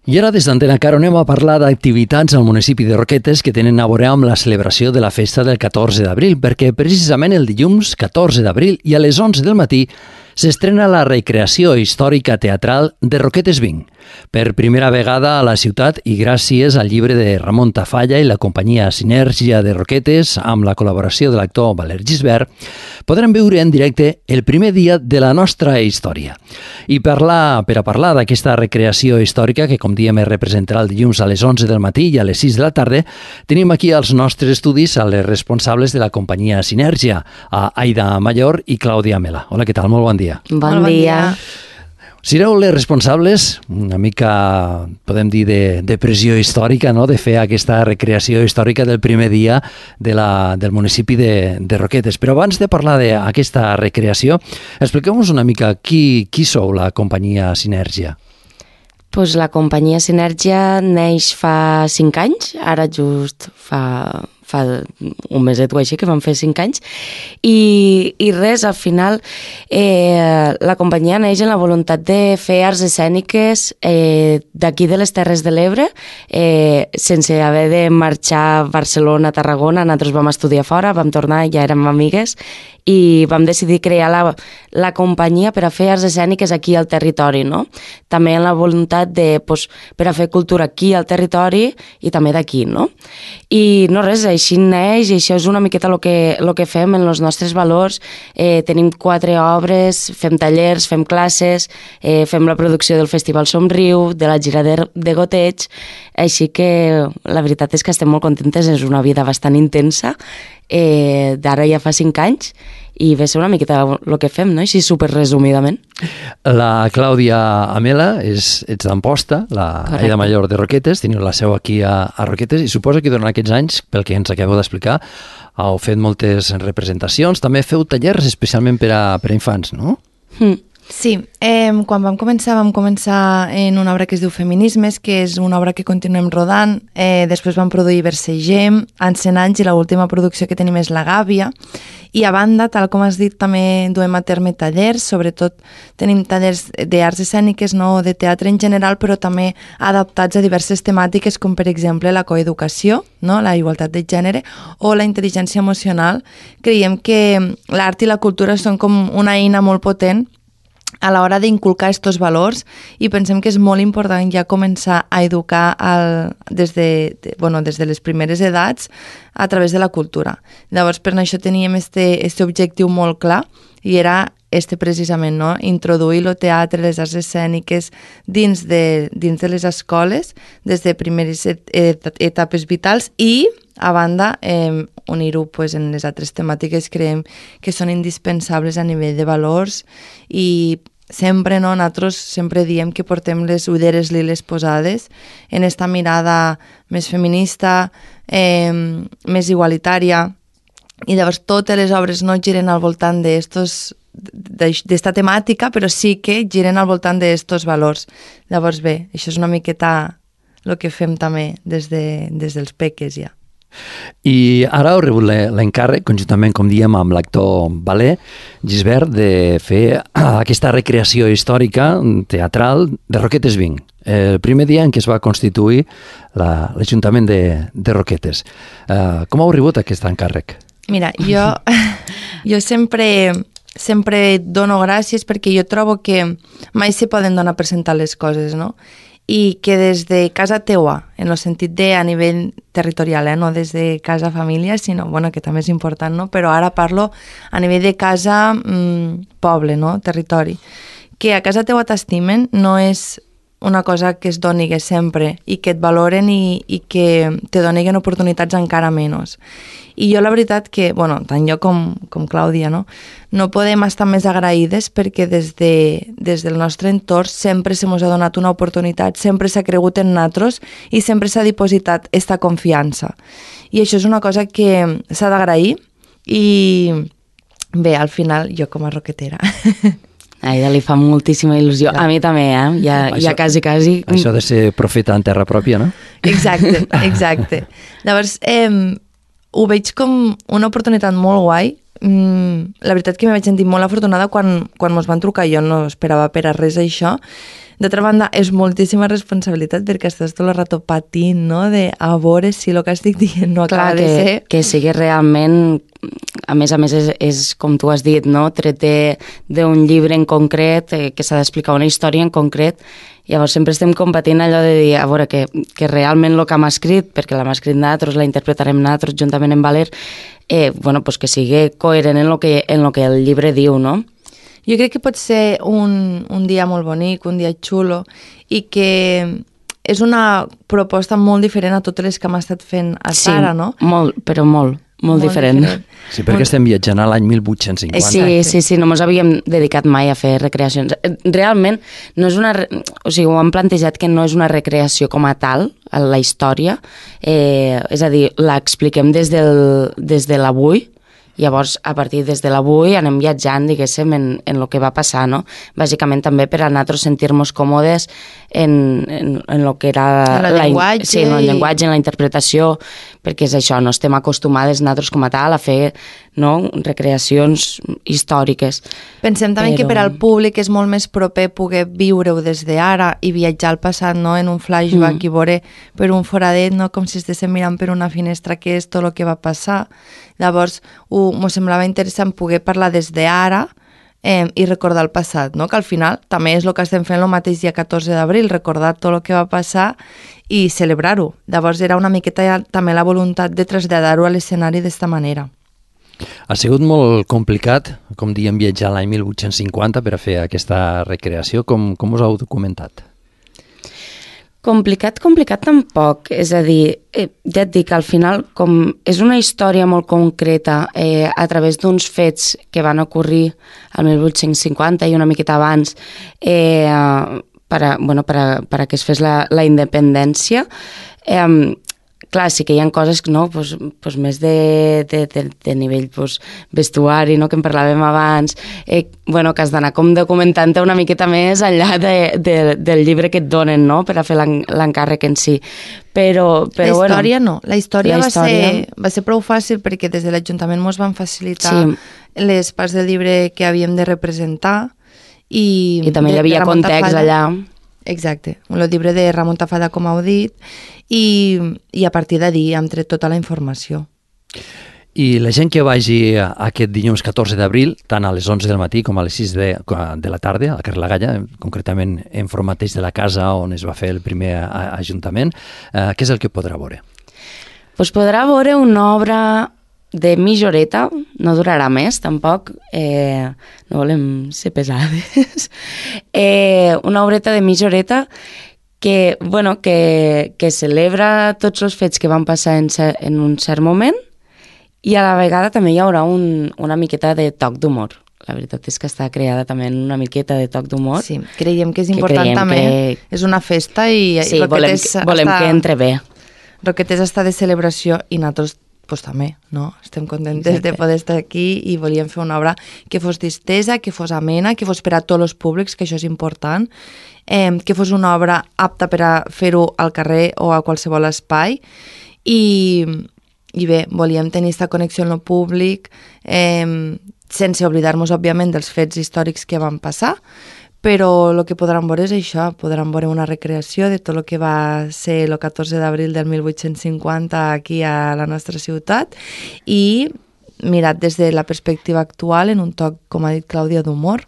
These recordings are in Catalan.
I ara des d'Antena Caro anem a parlar d'activitats al municipi de Roquetes que tenen a veure amb la celebració de la festa del 14 d'abril, perquè precisament el dilluns 14 d'abril i a les 11 del matí s'estrena la recreació històrica teatral de Roquetes Vinc. Per primera vegada a la ciutat i gràcies al llibre de Ramon Tafalla i la companyia Sinergia de Roquetes, amb la col·laboració de l'actor Valer Gisbert, podrem veure en directe el primer dia de la nostra història. I per a parlar d'aquesta recreació històrica, que com diem es representarà el dilluns a les 11 del matí i a les 6 de la tarda, tenim aquí als nostres estudis a les responsables de la companyia Sinergia, a Aida Mayor i Clàudia Mela. Hola, què tal? Molt bon dia. Bon dia. Sereu les responsables, una mica, podem dir, de pressió històrica, no?, de fer aquesta recreació històrica del primer dia del municipi de Roquetes. Però abans de parlar d'aquesta recreació, expliqueu-nos una mica qui sou la companyia Sinergia. Pues la companyia Sinergia neix fa 5 anys, ara just fa un meset o així, que vam fer 5 anys, i res, al final la companyia neix en la voluntat de fer arts escèniques d'aquí de les Terres de l'Ebre, sense haver de marxar a Barcelona, a Tarragona. Nosaltres vam estudiar fora, vam tornar, ja érem amigues, i vam decidir crear la companyia per a fer arts escèniques aquí al territori, no? També en la voluntat per a fer cultura aquí al territori i també d'aquí, no? I no res, així neix, i això és una miqueta el que fem en els nostres valors. Tenim 4 obres, fem tallers, fem classes, fem la producció del Festival Somriu, de la gira de goteig, així que la veritat és que estem molt contentes, és una vida bastant intensa, d'ara ja fa 5 anys, i ve ser una miqueta el que fem, no? Així super resumidament. La Clàudia Amela, ets d'Amposta, la Aida Mayor de Roquetes, teniu la seu aquí a Roquetes, i suposo que durant aquests anys, pel que ens acabeu d'explicar, heu fet moltes representacions, també feu tallers especialment per a infants, no? Sí, quan vam començar en una obra que es diu Feminismes, que és una obra que continuem rodant, després vam produir Versegem, Encenanys, i l'última producció que tenim és La Gàbia, i a banda, tal com has dit, també duem a terme tallers, sobretot tenim tallers d'arts escèniques, no, de teatre en general, però també adaptats a diverses temàtiques, com per exemple la coeducació, no, la igualtat de gènere, o la intel·ligència emocional. Creiem que l'art i la cultura són com una eina molt potent a l'hora d'inculcar aquests valors, i pensem que és molt important ja començar a educar des de les primeres edats a través de la cultura. Llavors, per això teníem este objectiu molt clar, i era precisament, no? Introduir el teatre, les arts escèniques dins de les escoles, des de primeres etapes vitals, i a banda unir-ho en les altres temàtiques creiem que són indispensables a nivell de valors. I sempre, no, nosaltres sempre diem que portem les ulleres liles posades en esta mirada més feminista, més igualitària, i llavors totes les obres no giren al voltant d'esta temàtica, però sí que giren al voltant d'estos valors. Llavors bé, això és una miqueta el que fem també des dels peques ja. I ara heu rebut l'encàrrec, conjuntament, com diem, amb l'actor Valer Gisbert, de fer aquesta recreació històrica teatral de Roquetes Vinc, el primer dia en què es va constituir l'Ajuntament de Roquetes. Com heu rebut aquest encàrrec? Mira, jo sempre dono gràcies, perquè jo trobo que mai se poden donar per sentar les coses, no? I que des de casa teua, en el sentit de a nivell territorial, no des de casa família, sinó, que també és important, no? Però ara parlo a nivell de casa poble, no? Territori. Que a casa teua t'estimen no és una cosa que es doni sempre, i que et valoren i que te donen oportunitats encara menys. I jo la veritat que, tant jo com Clàudia, no podem estar més agraïdes, perquè des del nostre entorn sempre se mos ha donat una oportunitat, sempre s'ha cregut en nosaltres i sempre s'ha dipositat esta confiança. I això és una cosa que s'ha d'agrair, i bé, al final jo com a roquetera... A Aida li fa moltíssima il·lusió. A mi també, ja quasi. Això de ser profeta en terra pròpia, no? Exacte. Llavors, ho veig com una oportunitat molt guai, la veritat que m'he sentit molt afortunada quan mos van trucar, jo no esperava per a res això. D'altra banda, és moltíssima responsabilitat perquè estàs tot el rato patint, no?, de a veure si el que estic dient no acaba de ser... Que sigui realment, a més, és com tu has dit, no?, tret d'un llibre en concret, que s'ha d'explicar una història en concret. Llavors sempre estem competint allò de dir, a veure, que realment el que hem escrit, perquè l'hem escrit nosaltres, la interpretarem nosaltres juntament amb Valer, pues que sigui coherent en lo que el llibre diu, no? Jo crec que pot ser un dia molt bonic, un dia xulo, i que és una proposta molt diferent a totes les que hem estat fent a Sara, no? Sí, molt diferent. Sí, perquè estem viatjant a l'any 1850. Sí, no ens havíem dedicat mai a fer recreacions. Realment, no és ho hem plantejat que no és una recreació com a tal, la història, és a dir, l'expliquem des de l'avui. Llavors, a partir des de l'avui anem viatjant, diguéssim, en el que va passar, no? Bàsicament també per a nosaltres sentir-nos còmodes en el que era... el llenguatge. Sí, en el llenguatge, en la interpretació, perquè és això, no estem acostumades nosaltres com a tal a fer, no?, recreacions històriques. Pensem també que per al públic és molt més proper poder viure-ho des d'ara i viatjar al passat, no?, en un flashback i veure per un foradet, no?, com si estéssim mirant per una finestra que és tot el que va passar. Llavors, m'ho semblava interessant poder parlar des d'ara i recordar el passat, no?, que al final també és el que estem fent el mateix dia 14 d'abril, recordar tot el que va passar i celebrar-ho. Llavors era una miqueta també la voluntat de traslladar-ho a l'escenari d'esta manera. Ha sigut molt complicat, com diem, viatjar l'any 1850 per a fer aquesta recreació. Com us heu documentat? Complicat tampoc, és a dir, ja et dic, al final, com és una història molt concreta a través d'uns fets que van ocorrir al 1850 i una miqueta abans per a que es fes la independència, clar, sí que hi ha coses, no?, pues més de nivell vestuari, no?, que en parlàvem abans, que has d'anar com documentant-te una miqueta més enllà del llibre que et donen, no?, per a fer l'encàrrec en si. Però la història no. La història va ser prou fàcil perquè des de l'Ajuntament ens van facilitar les parts del llibre que havíem de representar i també hi havia context allà. Exacte, el llibre de Ramon Tafada, com heu dit, i a partir d'allí hem tret tota la informació. I la gent que vagi aquest dilluns 14 d'abril, tant a les 11 del matí com a les 6 de la tarda, al carrer La Galla, concretament en front mateix de la casa on es va fer el primer ajuntament, què és el que podrà veure? Pues podrà veure una obra de mitja horeta, no durarà més tampoc, no volem ser pesades, una obreta de mitja horeta que celebra tots els fets que van passar en un cert moment i a la vegada també hi haurà una miqueta de toc d'humor. La veritat és que està creada també una miqueta de toc d'humor. Sí, creiem que és important també. És una festa i sí, volem que entre bé. Roquetes està de celebració i nosaltres pues també, no? Estem contentes de poder estar aquí i volíem fer una obra que fos distesa, que fos amena, que fos per a tots els públics, que això és important, que fos una obra apta per a fer-ho al carrer o a qualsevol espai i bé, volíem tenir aquesta connexió amb el públic sense oblidar-nos, òbviament, dels fets històrics que van passar, però el que podran veure és això, podran veure una recreació de tot el que va ser el 14 d'abril del 1850 aquí a la nostra ciutat i mirat des de la perspectiva actual en un toc, com ha dit Clàudia, d'humor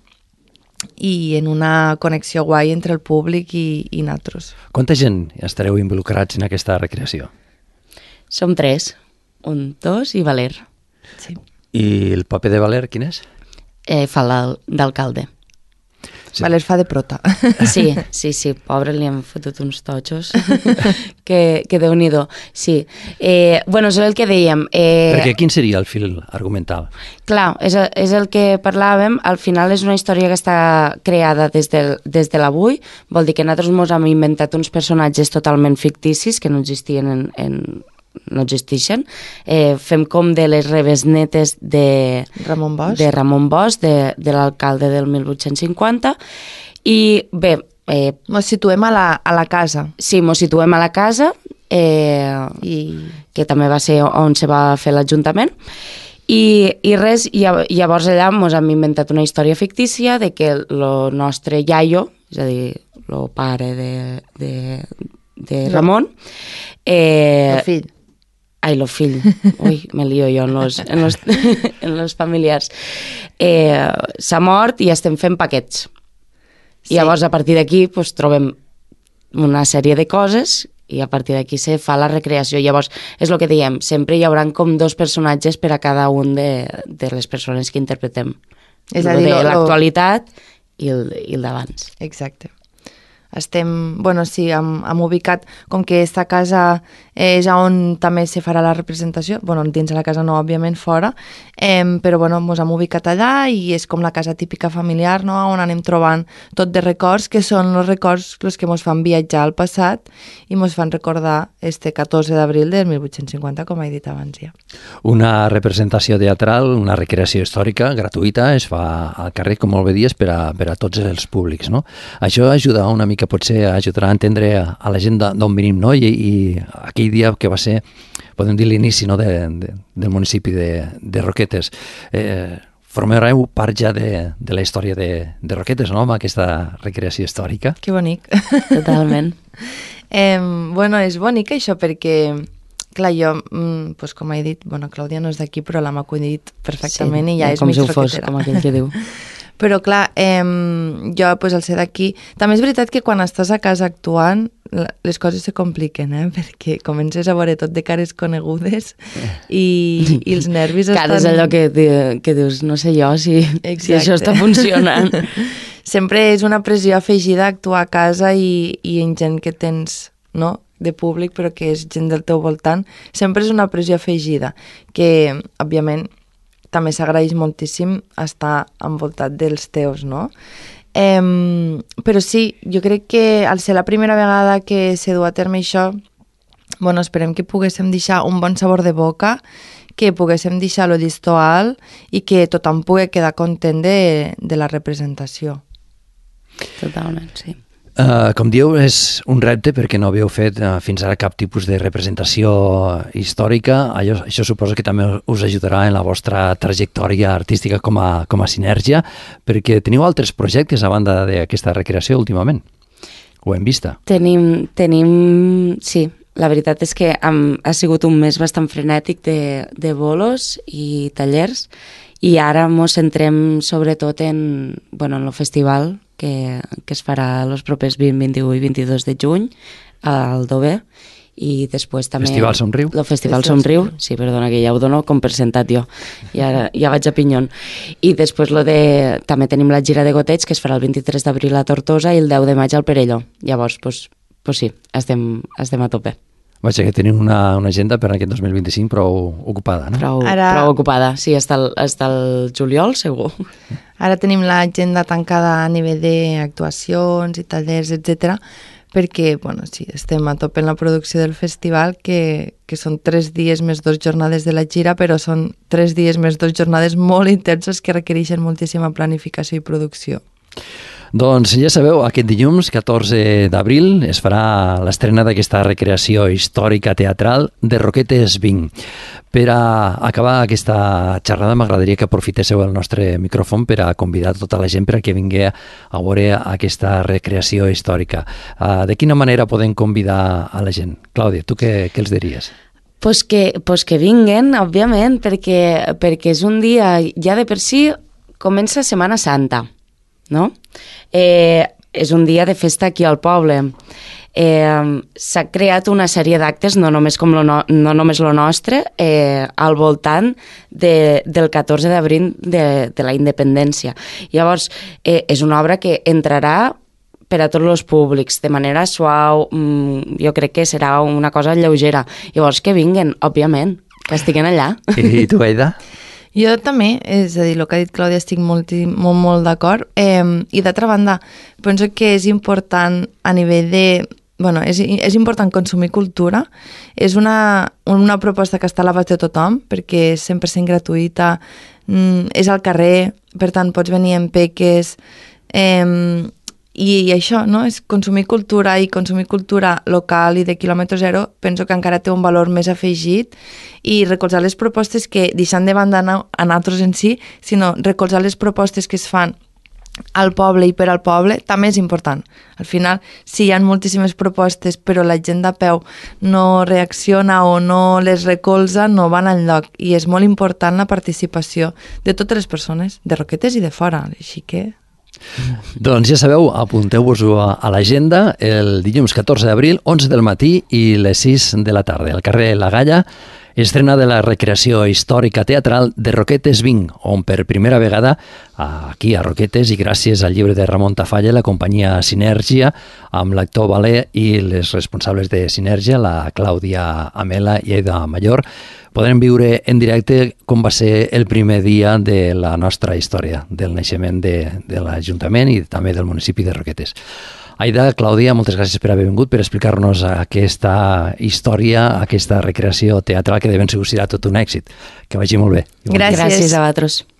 i en una connexió guai entre el públic i nosaltres. Quanta gent estareu involucrats en aquesta recreació? Som 3, un, 2 i Valer. Sí. I el paper de Valer, quin és? Fa d'alcalde. Sí. Valer fa de prota. Sí, pobre, li han fotut uns totxos que Déu-n'hi-do. Sí, és el que dèiem. Perquè quin seria el fil argumental? Clar, és el que parlàvem, al final és una història que està creada des de l'avui, vol dir que nosaltres ens hem inventat uns personatges totalment ficticis que no existien no existeixen. Fem com de les rebesnetes de Ramon Bosch, de l'alcalde del 1850, i bé... Ens situem a la casa. Sí, ens situem a la casa, que també va ser on se va fer l'Ajuntament, I res, llavors allà ens hem inventat una història fictícia de que el nostre iaio, és a dir, el pare de Ramon... El fill. Ai, el fill. Ui, me lío jo en los familiars. S'ha mort i estem fent paquets. Sí. I llavors, a partir d'aquí, pues, trobem una sèrie de coses i a partir d'aquí se fa la recreació. Llavors, és el que diem, sempre hi haurà com 2 personatges per a cada un de les persones que interpretem. És a dir, l'actualitat i el d'abans. Exacte. Estem, bueno, sí, hem ubicat, com que aquesta casa és on també se farà la representació, bueno, dins de la casa no, òbviament, fora, però bueno, ens hem ubicat allà i és com la casa típica familiar, no?, on anem trobant tot de records, que són els records els que ens fan viatjar al passat i ens fan recordar este 14 d'abril del 1850, com he dit abans ja. Una representació teatral, una recreació històrica gratuïta, es fa al carrer, com molt bé dies, per a tots els públics, no? Això ajuda una mica, potser ajudarà a entendre a la gent d'on venim, no? I aquell dia que va ser, podem dir, l'inici, no?, del municipi de Roquetes. Formareu part ja de la història de Roquetes, no?, amb aquesta recreació històrica. Que bonic. Totalment. Bueno, és bonic això perquè, clar, jo, pues, com he dit, bueno, Clàudia no és d'aquí, però l'hem acudit perfectament, sí, i ja és com mig si ho fos, roquetera. com aquell que diu. Però clar, jo pues, al ser d'aquí... També és veritat que quan estàs a casa actuant les coses se compliquen, perquè comences a veure tot de cares conegudes i els nervis estan... Cara, és allò que dius, no sé jo si això està funcionant. Sempre és una pressió afegida a actuar a casa i en gent que tens, no?, de públic, però que és gent del teu voltant. Sempre és una pressió afegida, que, òbviament, també s'agraeix moltíssim estar envoltat dels teus, no? Però sí, jo crec que al ser la primera vegada que se du a terme això, bueno, esperem que poguéssim deixar un bon sabor de boca, que poguéssim deixar el llistó alt i que tothom pugui quedar content de la representació. Totalment, sí. Com dieu, és un repte perquè no havíeu fet fins ara cap tipus de representació històrica. Això suposo que també us ajudarà en la vostra trajectòria artística com a Sinergia, perquè teniu altres projectes a banda d'aquesta recreació últimament. Ho hem vist. Sí, la veritat és que ha sigut un mes bastant frenètic de bolos i tallers i ara ens centrem sobretot en el festival que es farà els propers 20, 21 i 22 de juny al Dover i després també... Festival Somriu? El Festival Somriu, sí, perdona, que ja ho dono com per sentat jo, ja vaig a Pinyon. I després també tenim la gira de goteig que es farà el 23 d'abril a Tortosa i el 10 de maig al Perelló. Llavors, pues sí, estem a tope. Vaja, que tenim una agenda per aquest 2025 prou ocupada, no? Prou ocupada, sí, hasta el juliol, segur. Ara tenim l'agenda tancada a nivell d'actuacions i tallers, etc. perquè, bueno, sí, estem a tope en la producció del festival, que són 3 dies més 2 jornades de la gira, però són 3 dies més 2 jornades molt intenses que requereixen moltíssima planificació i producció. Doncs ja sabeu, aquest dilluns, 14 d'abril, es farà l'estrena d'aquesta recreació històrica teatral de Roquetes 20. Per a acabar aquesta xerrada m'agradaria que aprofitéssiu el nostre micròfon per a convidar tota la gent per a que vingui a veure aquesta recreació històrica. De quina manera podem convidar a la gent? Clàudia, tu què els diries? Pues que vinguen, òbviament, perquè és un dia, ja de per si, comença Setmana Santa, no? És un dia de festa aquí al poble. S'ha creat una sèrie d'actes, no només lo nostre, al voltant del 14 d'abril de la independència. Llavors, és una obra que entrarà per a tots els públics, de manera suau, jo crec que serà una cosa lleugera. Llavors, que vinguen, òbviament, que estiguin allà. I tu, Aida? Jo també, és a dir, el que ha dit Clàudia, estic molt d'acord. I d'altra banda, penso que és important a nivell de... Bueno, és important consumir cultura. És una proposta que està a l'abast de tothom, perquè és 100% gratuïta, és al carrer, per tant, pots venir en peques, I això, no? És consumir cultura i consumir cultura local i de quilòmetre zero, penso que encara té un valor més afegit i recolzar les propostes que, deixant de banda a nosaltres en si, sinó recolzar les propostes que es fan al poble i per al poble, també és important. Al final, si hi ha moltíssimes propostes però la gent de peu no reacciona o no les recolza, no van enlloc. I és molt important la participació de totes les persones, de Roquetes i de fora. Així que... Doncs ja sabeu, apunteu-vos-ho a l'agenda el dilluns 14 d'abril, 11 del matí i les 6 de la tarda. Al carrer La Galla, estrena de la recreació històrica teatral de Roquetes 20, on per primera vegada aquí a Roquetes i gràcies al llibre de Ramon Tafalla, la companyia Sinergia, amb l'actor Valé i les responsables de Sinergia, la Clàudia Amela i Aida Mayor, podrem viure en directe com va ser el primer dia de la nostra història, del naixement de l'Ajuntament i també del municipi de Roquetes. Aida, Clàudia, moltes gràcies per haver vingut, per explicar-nos aquesta història, aquesta recreació teatral que de ben segur serà tot un èxit. Que vagi molt bé. Gràcies. Gràcies a vosaltres.